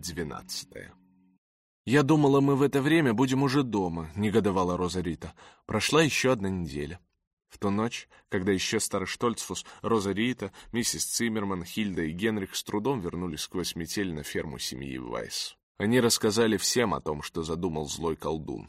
12. «Я думала, мы в это время будем уже дома», — негодовала Роза Рита. Прошла еще одна неделя. В ту ночь, когда исчез старый Штольцфус, Роза Рита, миссис Циммерман, Хильда и Генрих с трудом вернулись сквозь метель на ферму семьи Вайс. Они рассказали всем о том, что задумал злой колдун.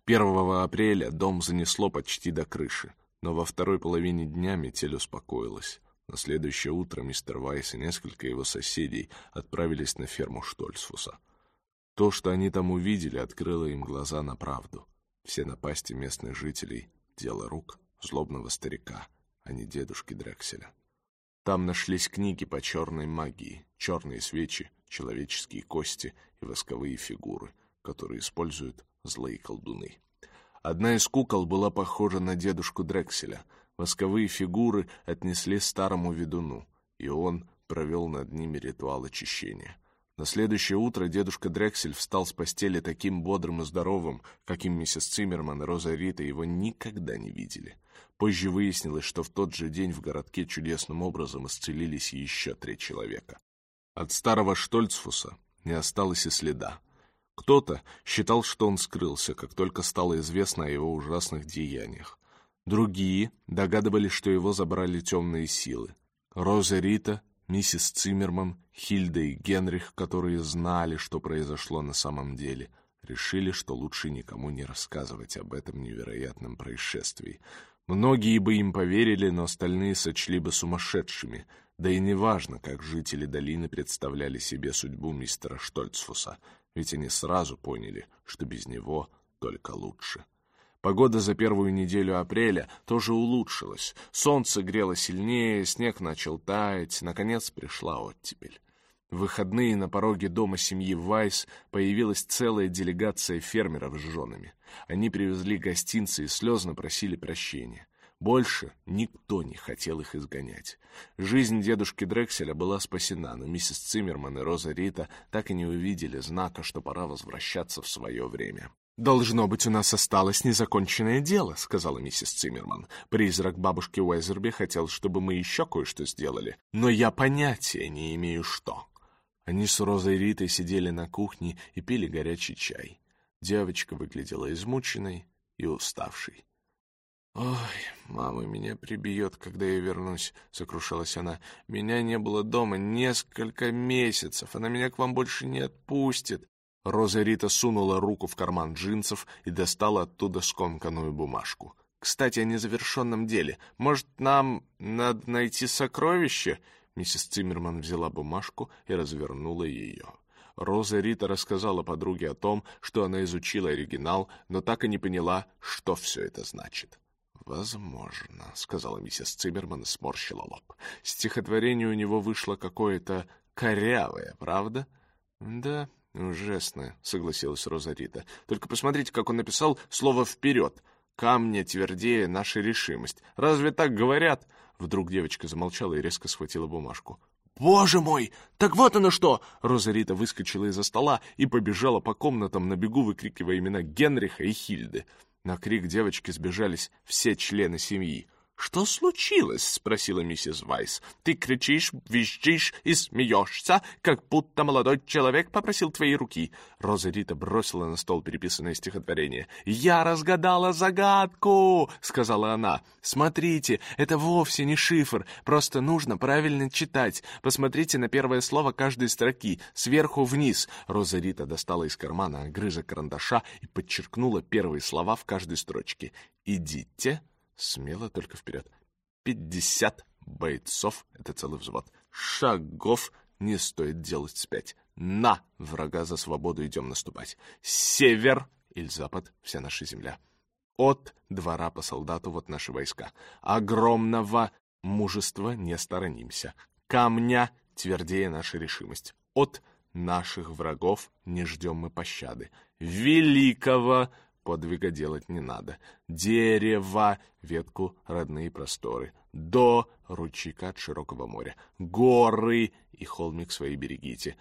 1 апреля дом занесло почти до крыши, но во второй половине дня метель успокоилась. На следующее утро мистер Вайс и несколько его соседей отправились на ферму Штольцфуса. То, что они там увидели, открыло им глаза на правду. Все напасти местных жителей — дело рук злобного старика, а не дедушки Дрекселя. Там нашлись книги по черной магии, черные свечи, человеческие кости и восковые фигуры, которые используют злые колдуны. Одна из кукол была похожа на дедушку Дрекселя. Восковые фигуры отнесли старому ведуну, и он провел над ними ритуал очищения. На следующее утро дедушка Дрексель встал с постели таким бодрым и здоровым, каким миссис Циммерман и Роза Рита его никогда не видели. Позже выяснилось, что в тот же день в городке чудесным образом исцелились еще 3 человека. От старого Штольцфуса не осталось и следа. Кто-то считал, что он скрылся, как только стало известно о его ужасных деяниях. Другие догадывались, что его забрали темные силы. Роза Рита, миссис Циммерман, Хильда и Генрих, которые знали, что произошло на самом деле, решили, что лучше никому не рассказывать об этом невероятном происшествии. Многие бы им поверили, но остальные сочли бы сумасшедшими. Да и неважно, как жители долины представляли себе судьбу мистера Штольцфуса, ведь они сразу поняли, что без него только лучше. Погода за первую неделю апреля тоже улучшилась. Солнце грело сильнее, снег начал таять, наконец пришла оттепель. В выходные на пороге дома семьи Вайс появилась целая делегация фермеров с женами. Они привезли гостинцы и слезно просили прощения. Больше никто не хотел их изгонять. Жизнь дедушки Дрекселя была спасена, но миссис Циммерман и Роза Рита так и не увидели знака, что пора возвращаться в свое время. «Должно быть, у нас осталось незаконченное дело», — сказала миссис Циммерман. «Призрак бабушки Уэзерби хотел, чтобы мы еще кое-что сделали, но я понятия не имею, что». Они с Розой Ритой сидели на кухне и пили горячий чай. Девочка выглядела измученной и уставшей. «Ой, мама меня прибьет, когда я вернусь», — сокрушалась она. «Меня не было дома несколько месяцев, она меня к вам больше не отпустит». Роза Рита сунула руку в карман джинсов и достала оттуда скомканную бумажку. «Кстати, о незавершенном деле. Может, нам надо найти сокровище?» Миссис Циммерман взяла бумажку и развернула ее. Роза Рита рассказала подруге о том, что она изучила оригинал, но так и не поняла, что все это значит. «Возможно», — сказала миссис Циммерман и сморщила лоб. «Стихотворение у него вышло какое-то корявое, правда?» «Да, ужасно», — согласилась Роза Рита. «Только посмотрите, как он написал слово «вперед». «Камня твердее наша решимость». Разве так говорят?» Вдруг девочка замолчала и резко схватила бумажку. «Боже мой! Так вот оно что!» Роза Рита выскочила из-за стола и побежала по комнатам, на бегу выкрикивая имена Генриха и Хильды. На крик девочки сбежались все члены семьи. «Что случилось?» — спросила миссис Вайс. «Ты кричишь, визжишь и смеешься, как будто молодой человек попросил твоей руки». Роза Рита бросила на стол переписанное стихотворение. «Я разгадала загадку!» — сказала она. «Смотрите, это вовсе не шифр, просто нужно правильно читать. Посмотрите на первое слово каждой строки, сверху вниз». Роза Рита достала из кармана огрызок карандаша и подчеркнула первые слова в каждой строчке. «Идите». Смело только вперед. 50 бойцов — это целый взвод. Шагов не стоит делать вспять. На врага за свободу идем наступать. Север или запад — вся наша земля. От двора по солдату вот наши войска. Огромного мужества не сторонимся. Камня твердее наша решимость. От наших врагов не ждем мы пощады. Великого подвига делать не надо. Дерево, ветку, родные просторы. До ручейка от широкого моря. Горы и холмик свои берегите.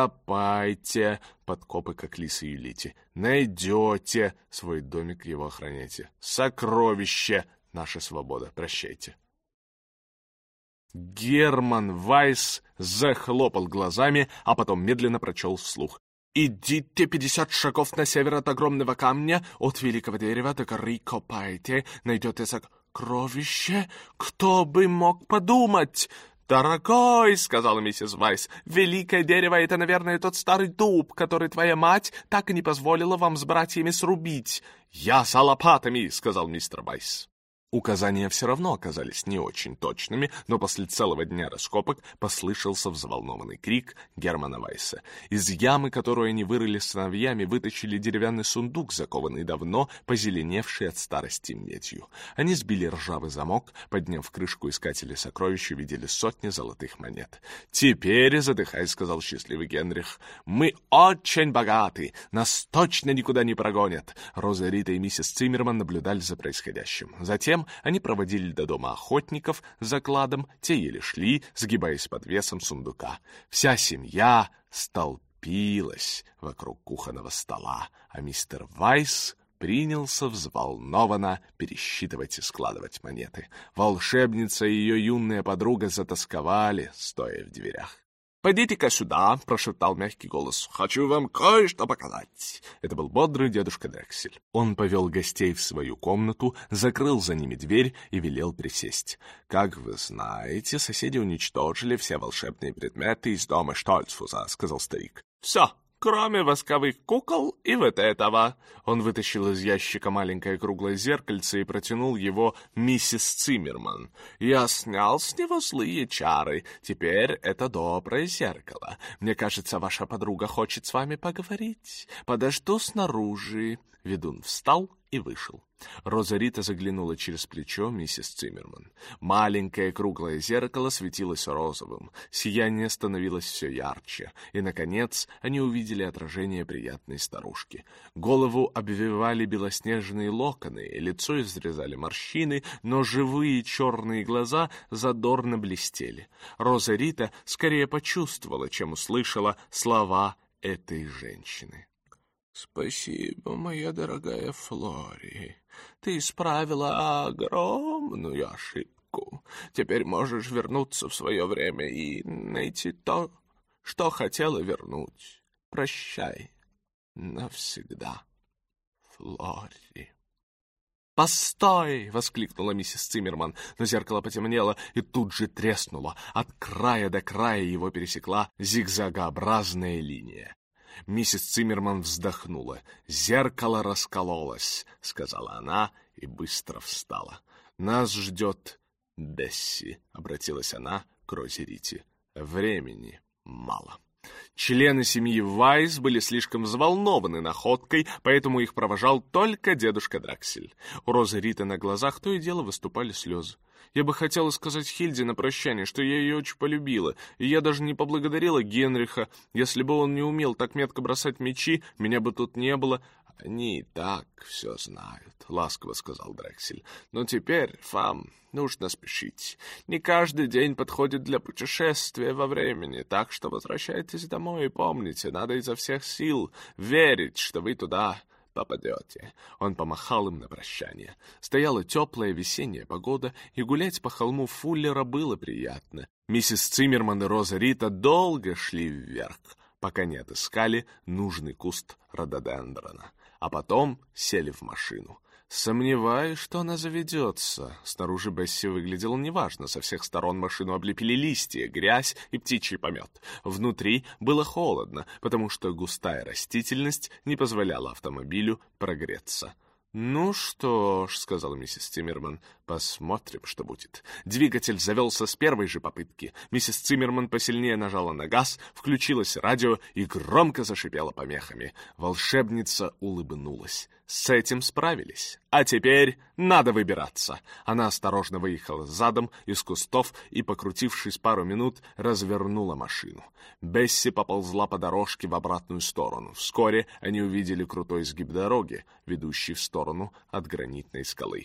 Копайте подкопы, как лисы юлите. Найдете свой домик, его охраняйте. Сокровище — наша свобода. Прощайте. Герман Вайс захлопал глазами, а потом медленно прочел вслух. «Идите 50 шагов на север от огромного камня, от великого дерева до горы копайте, найдете сокровище. Кто бы мог подумать?» «Дорогой», — сказала миссис Вайс, — «великое дерево — это, наверное, тот старый дуб, который твоя мать так и не позволила вам с братьями срубить». «Я за лопатами», — сказал мистер Вайс. Указания все равно оказались не очень точными, но после целого дня раскопок послышался взволнованный крик Германа Вайса. Из ямы, которую они вырыли сыновьями, вытащили деревянный сундук, закованный давно, позеленевший от старости медью. Они сбили ржавый замок, подняв крышку, искатели сокровищ, увидели сотни золотых монет. «Теперь, задыхаясь, — сказал счастливый Генрих, — мы очень богаты, нас точно никуда не прогонят». Роза Рита и миссис Циммерман наблюдали за происходящим. Затем они проводили до дома охотников за кладом, те еле шли, сгибаясь под весом сундука. Вся семья столпилась вокруг кухонного стола, а мистер Вайс принялся взволнованно пересчитывать и складывать монеты. Волшебница и ее юная подруга затосковали, стоя в дверях. «Пойдите-ка сюда», — прошептал мягкий голос. «Хочу вам кое-что показать». Это был бодрый дедушка Дрексель. Он повел гостей в свою комнату, закрыл за ними дверь и велел присесть. «Как вы знаете, соседи уничтожили все волшебные предметы из дома Штольцфуса», — сказал старик. «Все, кроме восковых кукол и вот этого». Он вытащил из ящика маленькое круглое зеркальце и протянул его миссис Циммерман. «Я снял с него злые чары. Теперь это доброе зеркало. Мне кажется, ваша подруга хочет с вами поговорить. Подожду снаружи». Ведун встал и вышел. Роза Рита заглянула через плечо миссис Циммерман. Маленькое круглое зеркало светилось розовым. Сияние становилось все ярче. И, наконец, они увидели отражение приятной старушки. Голову обвивали белоснежные локоны, лицо изрезали морщины, но живые черные глаза задорно блестели. Роза Рита скорее почувствовала, чем услышала слова этой женщины. «Спасибо, моя дорогая Флори. Ты исправила огромную ошибку. Теперь можешь вернуться в свое время и найти то, что хотела вернуть. Прощай навсегда, Флори». «Постой!» — воскликнула миссис Циммерман, но зеркало потемнело и тут же треснуло. От края до края его пересекла зигзагообразная линия. Миссис Циммерман вздохнула. «Зеркало раскололось», — сказала она и быстро встала. «Нас ждет Бесси», — обратилась она к Розе Рите. «Времени мало». Члены семьи Вайс были слишком взволнованы находкой, поэтому их провожал только дедушка Дрексель. У Розы Риты на глазах то и дело выступали слезы. Я бы хотела сказать Хильде на прощание, что я ее очень полюбила, и я даже не поблагодарила Генриха. Если бы он не умел так метко бросать мячи, меня бы тут не было. «Они и так все знают», — ласково сказал Дрексель. «Но теперь вам нужно спешить. Не каждый день подходит для путешествия во времени, так что возвращайтесь домой и помните, надо изо всех сил верить, что вы туда попадете». Он помахал им на прощание. Стояла теплая весенняя погода, и гулять по холму Фуллера было приятно. Миссис Циммерман и Роза Рита долго шли вверх, пока не отыскали нужный куст рододендрона, а потом сели в машину. Сомневаюсь, что она заведется. Снаружи Бесси выглядела неважно. Со всех сторон машину облепили листья, грязь и птичий помет. Внутри было холодно, потому что густая растительность не позволяла автомобилю прогреться. «Ну что ж», — сказала миссис Циммерман, — «посмотрим, что будет». Двигатель завелся с первой же попытки. Миссис Циммерман посильнее нажала на газ, включилось радио и громко зашипела помехами. Волшебница улыбнулась. С этим справились. А теперь надо выбираться. Она осторожно выехала задом из кустов и, покрутившись пару минут, развернула машину. Бесси поползла по дорожке в обратную сторону. Вскоре они увидели крутой изгиб дороги, ведущий в сторону от гранитной скалы.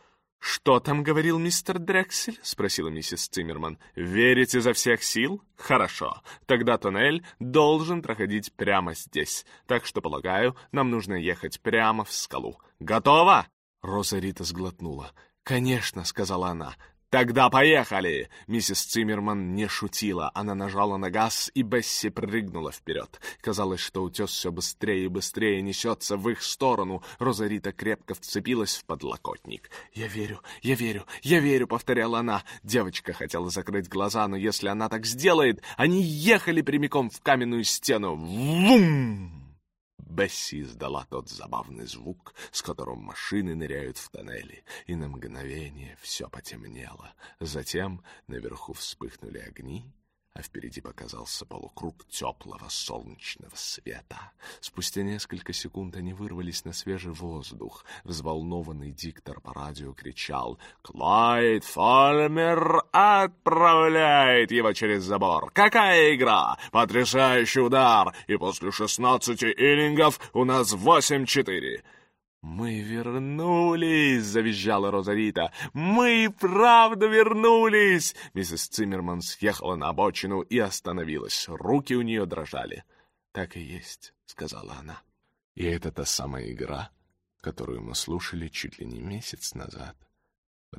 «Что там говорил мистер Дрексель?» — спросила миссис Циммерман. «Верите изо всех сил? Хорошо. Тогда туннель должен проходить прямо здесь. Так что, полагаю, нам нужно ехать прямо в скалу. Готово?» Роза Рита сглотнула. «Конечно», — сказала она. «Тогда поехали!» Миссис Циммерман не шутила. Она нажала на газ, и Бесси прыгнула вперед. Казалось, что утес все быстрее и быстрее несется в их сторону. Розарита крепко вцепилась в подлокотник. «Я верю, я верю, я верю!» — повторяла она. Девочка хотела закрыть глаза, но если она так сделает, они ехали прямиком в каменную стену. Вум! Бесси издала тот забавный звук, с которым машины ныряют в тоннели, и на мгновение все потемнело. Затем наверху вспыхнули огни, а впереди показался полукруг теплого солнечного света. Спустя несколько секунд они вырвались на свежий воздух. Взволнованный диктор по радио кричал: «Клайд Фолмер отправляет его через забор! Какая игра! Потрясающий удар! И после 16 иннингов у нас 8-4!» «Мы вернулись!» — завизжала Розарита. «Мы и правда вернулись!» Миссис Циммерман съехала на обочину и остановилась. Руки у нее дрожали. «Так и есть», — сказала она. «И это та самая игра, которую мы слушали чуть ли не месяц назад, в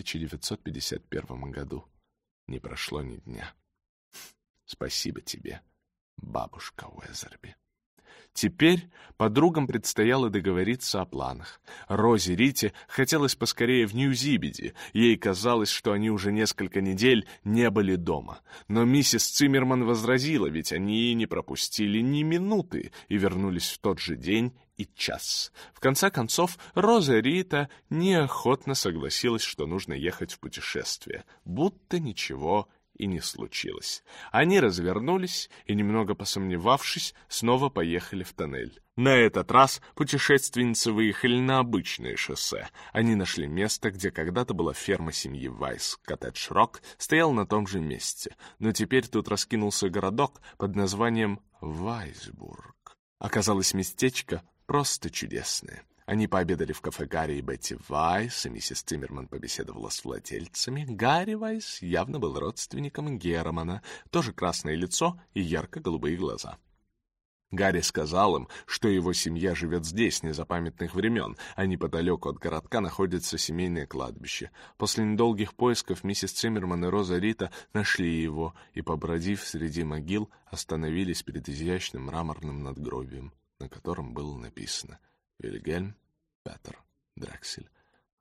1951 году. Не прошло ни дня. Спасибо тебе, бабушка Уэзерби». Теперь подругам предстояло договориться о планах. Розе Рите хотелось поскорее в Нью-Зибеди. Ей казалось, что они уже несколько недель не были дома. Но миссис Циммерман возразила, ведь они не пропустили ни минуты и вернулись в тот же день и час. В конце концов, Роза Рита неохотно согласилась, что нужно ехать в путешествие, будто ничего и не случилось. Они развернулись и, немного посомневавшись, снова поехали в тоннель. На этот раз путешественницы выехали на обычное шоссе. Они нашли место, где когда-то была ферма семьи Вайс. Коттедж-Рок стоял на том же месте, но теперь тут раскинулся городок под названием Вайсбург. Оказалось, местечко просто чудесное. Они пообедали в кафе Гарри и Бетти Вайс, и миссис Циммерман побеседовала с владельцами. Гарри Вайс явно был родственником Германа, тоже красное лицо и ярко-голубые глаза. Гарри сказал им, что его семья живет здесь с незапамятных времен, а неподалеку от городка находится семейное кладбище. После недолгих поисков миссис Циммерман и Роза Рита нашли его и, побродив среди могил, остановились перед изящным мраморным надгробием, на котором было написано: Вильгельм Петер Дрексель,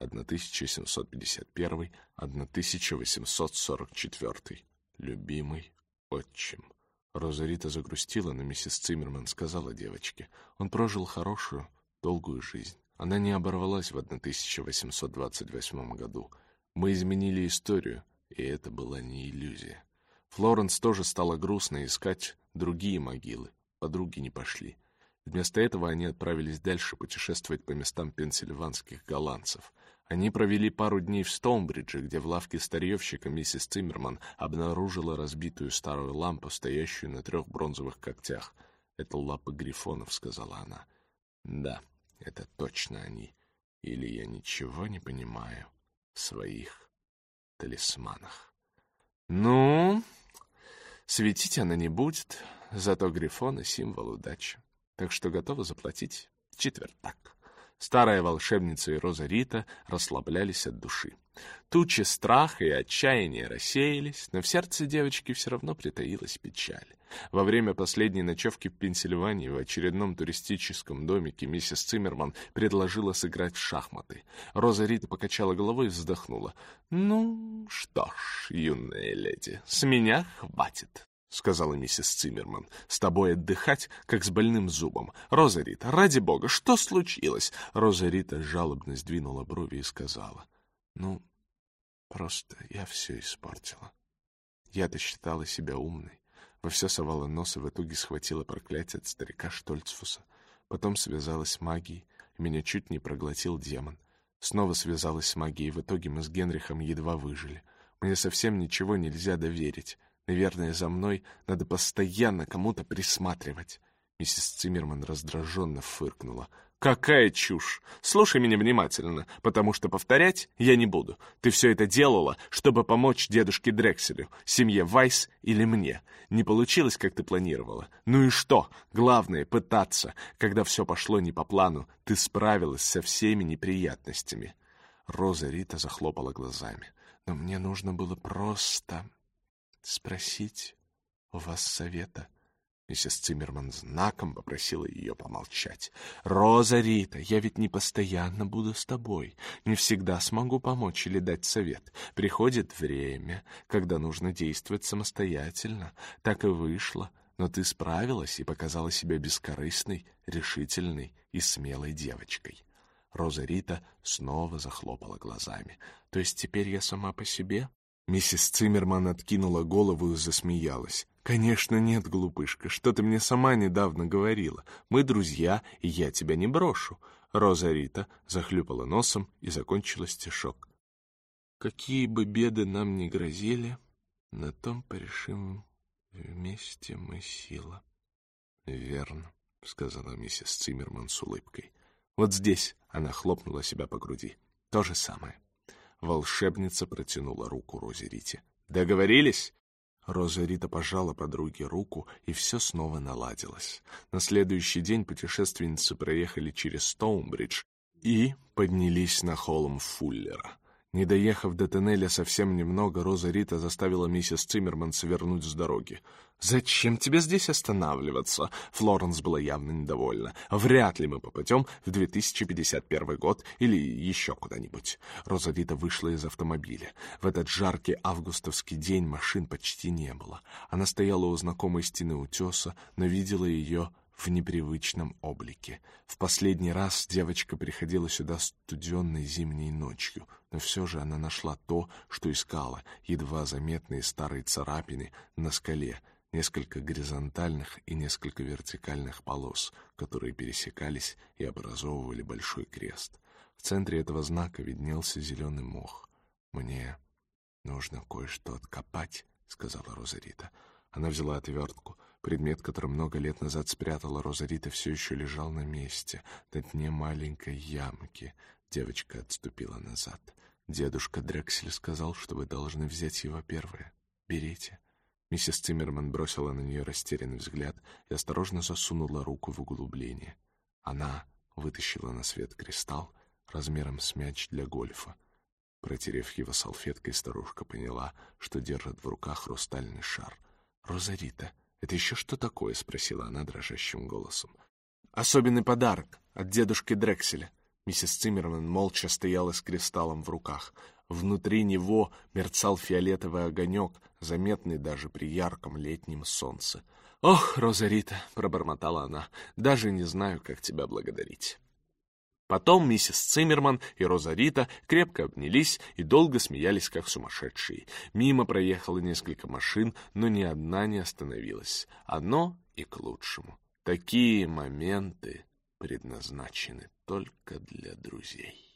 1751-1844. Любимый отчим. Роза Рита загрустила, но миссис Циммерман сказала девочке: он прожил хорошую, долгую жизнь. Она не оборвалась в 1828 году. Мы изменили историю, и это была не иллюзия. Флоренс тоже стала грустно искать другие могилы. Подруги не пошли. Вместо этого они отправились дальше путешествовать по местам пенсильванских голландцев. Они провели пару дней в Стоунбридже, где в лавке старьевщика миссис Циммерман обнаружила разбитую старую лампу, стоящую на 3 бронзовых когтях. «Это лапы грифонов», — сказала она. «Да, это точно они. Или я ничего не понимаю в своих талисманах». «Ну, светить она не будет, зато грифоны — символ удачи. Так что готова заплатить в четвертак». Старая волшебница и Роза Рита расслаблялись от души. Тучи страха и отчаяния рассеялись, но в сердце девочки все равно притаилась печаль. Во время последней ночевки в Пенсильвании в очередном туристическом домике миссис Циммерман предложила сыграть в шахматы. Роза Рита покачала головой и вздохнула. «Ну что ж, юная леди, с меня хватит», — сказала миссис Циммерман. «С тобой отдыхать, как с больным зубом. Роза Рита, ради бога, что случилось?» Роза Рита жалобно сдвинула брови и сказала: «Ну, просто я все испортила. Я-то считала себя умной, во все совала нос и в итоге схватила проклятие от старика Штольцфуса. Потом связалась с магией, и меня чуть не проглотил демон. Снова связалась с магией, и в итоге мы с Генрихом едва выжили. Мне совсем ничего нельзя доверить. Наверное, за мной надо постоянно кому-то присматривать». Миссис Циммерман раздраженно фыркнула. «Какая чушь! Слушай меня внимательно, потому что повторять я не буду. Ты все это делала, чтобы помочь дедушке Дрекселю, семье Вайс или мне. Не получилось, как ты планировала. Ну и что? Главное — пытаться. Когда все пошло не по плану, ты справилась со всеми неприятностями». Роза Рита захлопала глазами. Но мне нужно было просто спросить у вас совета». Миссис Циммерман знаком попросила ее помолчать. «Роза Рита, я ведь не постоянно буду с тобой. Не всегда смогу помочь или дать совет. Приходит время, когда нужно действовать самостоятельно. Так и вышло. Но ты справилась и показала себя бескорыстной, решительной и смелой девочкой». Роза Рита снова захлопала глазами. «То есть теперь я сама по себе?» Миссис Циммерман откинула голову и засмеялась. «Конечно нет, глупышка, что ты мне сама недавно говорила. Мы друзья, и я тебя не брошу». Роза Рита захлюпала носом и закончила стишок. «Какие бы беды нам ни грозили, на том порешим вместе мы сила». «Верно», — сказала миссис Циммерман с улыбкой. «Вот здесь», — она хлопнула себя по груди, — «то же самое». Волшебница протянула руку Розе Рите. «Договорились?» Роза Рита пожала подруге руку, и все снова наладилось. На следующий день путешественницы проехали через Стоунбридж и поднялись на холм Фуллера. Не доехав до тоннеля совсем немного, Роза Рита заставила миссис Циммерман свернуть с дороги. «Зачем тебе здесь останавливаться?» Флоренс была явно недовольна. «Вряд ли мы попадем в 2051 год или еще куда-нибудь». Роза Рита вышла из автомобиля. В этот жаркий августовский день машин почти не было. Она стояла у знакомой стены утеса, но видела ее в непривычном облике. В последний раз девочка приходила сюда студенной зимней ночью, но все же она нашла то, что искала, едва заметные старые царапины на скале, несколько горизонтальных и несколько вертикальных полос, которые пересекались и образовывали большой крест. В центре этого знака виднелся зеленый мох. «Мне нужно кое-что откопать», — сказала Роза Рита. Она взяла отвертку. Предмет, который много лет назад спрятала Роза Рита, все еще лежал на месте, на дне маленькой ямки. Девочка отступила назад. «Дедушка Дрексель сказал, что вы должны взять его первое. Берите». Миссис Циммерман бросила на нее растерянный взгляд и осторожно засунула руку в углубление. Она вытащила на свет кристалл размером с мяч для гольфа. Протерев его салфеткой, старушка поняла, что держит в руках хрустальный шар. «Роза Рита, это еще что такое?» — спросила она дрожащим голосом. «Особенный подарок от дедушки Дрекселя». Миссис Циммерман молча стояла с кристаллом в руках. Внутри него мерцал фиолетовый огонек, заметный даже при ярком летнем солнце. «Ох, Роза Рита!» — пробормотала она. «Даже не знаю, как тебя благодарить». Потом миссис Циммерман и Роза Рита крепко обнялись и долго смеялись, как сумасшедшие. Мимо проехало несколько машин, но ни одна не остановилась. Оно и к лучшему. Такие моменты предназначены только для друзей.